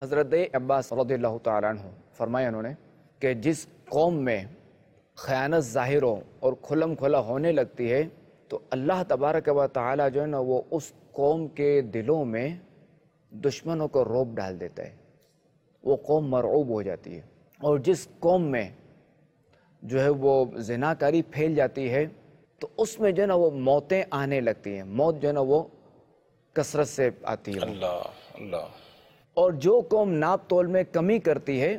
حضرت عباس رضی اللہ تعالیٰ عنہ فرمایا انہوں نے کہ جس قوم میں خیانت ظاہر ہو اور کھلم کھلا ہونے لگتی ہے تو اللہ تبارک و تعالیٰ جو ہے نا وہ اس قوم کے دلوں میں دشمنوں کو روب ڈال دیتا ہے، وہ قوم مرعوب ہو جاتی ہے۔ اور جس قوم میں جو ہے وہ زناکاری پھیل جاتی ہے تو اس میں جو ہے نا وہ موتیں آنے لگتی ہیں، موت جو ہے نا وہ کثرت سے آتی ہے۔ اللہ اللہ۔ اور جو قوم ناپ تول میں کمی کرتی ہے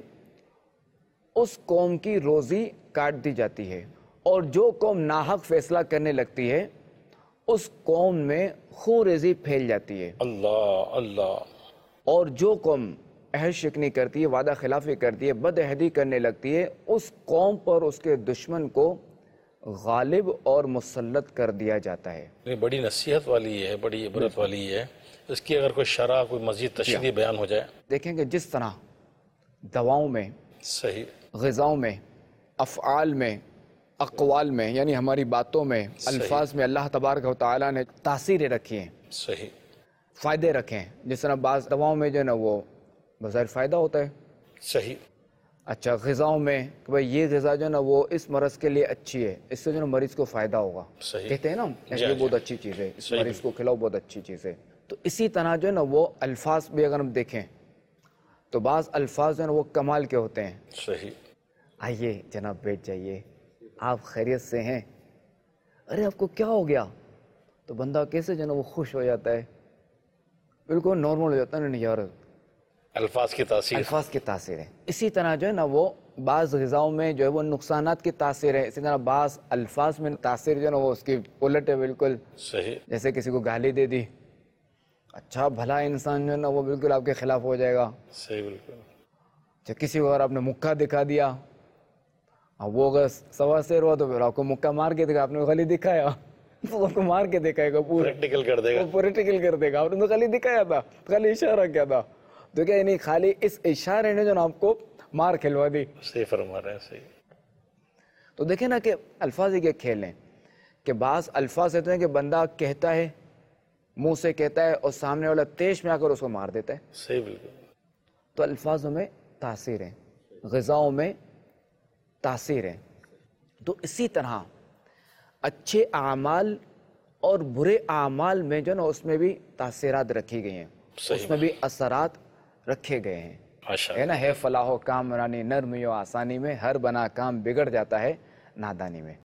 اس قوم کی روزی کاٹ دی جاتی ہے، اور جو قوم ناحق فیصلہ کرنے لگتی ہے اس قوم میں خون ریزی پھیل جاتی ہے۔ اللہ اللہ۔ اور جو قوم عہد شکنی کرتی ہے، وعدہ خلافی کرتی ہے، بد عہدی کرنے لگتی ہے، اس قوم پر اس کے دشمن کو غالب اور مسلط کر دیا جاتا ہے۔ یہ بڑی نصیحت والی ہے، بڑی عبرت والی ہے۔ اس کی اگر کوئی شرح، کوئی مزید تشریح بیان ہو جائے۔ دیکھیں کہ جس طرح دواؤں میں، صحیح، غذاؤں میں، افعال میں، اقوال میں، یعنی ہماری باتوں میں، الفاظ میں اللہ تبارک و تعالیٰ نے تاثیریں رکھی ہیں، صحیح، فائدے رکھے ہیں۔ جس طرح بعض دواؤں میں جو ہے نا وہ بظاہر فائدہ ہوتا ہے، صحیح، اچھا غذاؤں میں کہ بھائی یہ غذا جو ہے نا وہ اس مرض کے لیے اچھی ہے، اس سے جو ہے نا مریض کو فائدہ ہوگا، صحیح، کہتے ہیں نا یہ بہت اچھی چیز ہے، اس مریض کو کھلاؤ، بہت اچھی چیز ہے۔ تو اسی طرح جو ہے نا وہ الفاظ بھی اگر ہم دیکھیں تو بعض الفاظ جو ہے نا وہ کمال کے ہوتے ہیں۔ صحیح، آئیے جناب بیٹھ جائیے، آپ خیریت سے ہیں؟ ارے آپ کو کیا ہو گیا؟ تو بندہ کیسے جو ہے نا وہ خوش ہو جاتا ہے، بالکل نارمل ہو جاتا ہے۔ نہیں یار، الفاظ کی تاثیر، الفاظ کی تاثیر ہے۔ اسی طرح جو ہے نا وہ بعض غذاؤں میں جو ہے وہ نقصانات کی تاثیر ہے، اسی طرح بعض الفاظ میں تاثیر جو ہے نا وہ اس کی الٹ ہے بالکل۔ صحیح، جیسے کسی کو گالی دے دی، اچھا بھلا انسان جو ہے نا وہ بالکل آپ کے خلاف ہو جائے گا۔ صحیح، بالکل۔ جب کسی کو اگر آپ نے مکہ دکھا دیا، اب وہ اگر سوا سیر ہوا تو پھر آپ کو مکہ مار کے دکھا، آپ نے غلی دکھایا تو آپ کو مار کے دکھائے گا، پورا پریکٹیکل کر دے گا، پریکٹیکل کر دے گا۔ آپ نے تو غلی دکھایا تھا، غلی اشارہ کیا تھا، تو کیا نہیں خالی اس اشارے نے جو نا آپ کو مار کھلوا دی۔ صحیح فرما رہے ہیں، صحیح۔ تو دیکھیں نا کہ الفاظ کے کھیل ہیں کہ بعض الفاظ ایسے ہیں کہ بندہ کہتا ہے، منہ سے کہتا ہے اور سامنے والا تیش میں آ کر اس کو مار دیتا ہے۔ صحیح، بالکل۔ تو الفاظوں میں تاثیر ہے، غذاؤں میں تاثیر ہے۔ تو اسی طرح اچھے اعمال اور برے اعمال میں جو نا اس میں بھی تاثیرات رکھی گئی ہیں، اس میں بھی اثرات رکھے گئے ہیں۔ ہے نا، ہے فلاح و کامرانی نرمی و آسانی میں، ہر بنا کام بگڑ جاتا ہے نادانی میں۔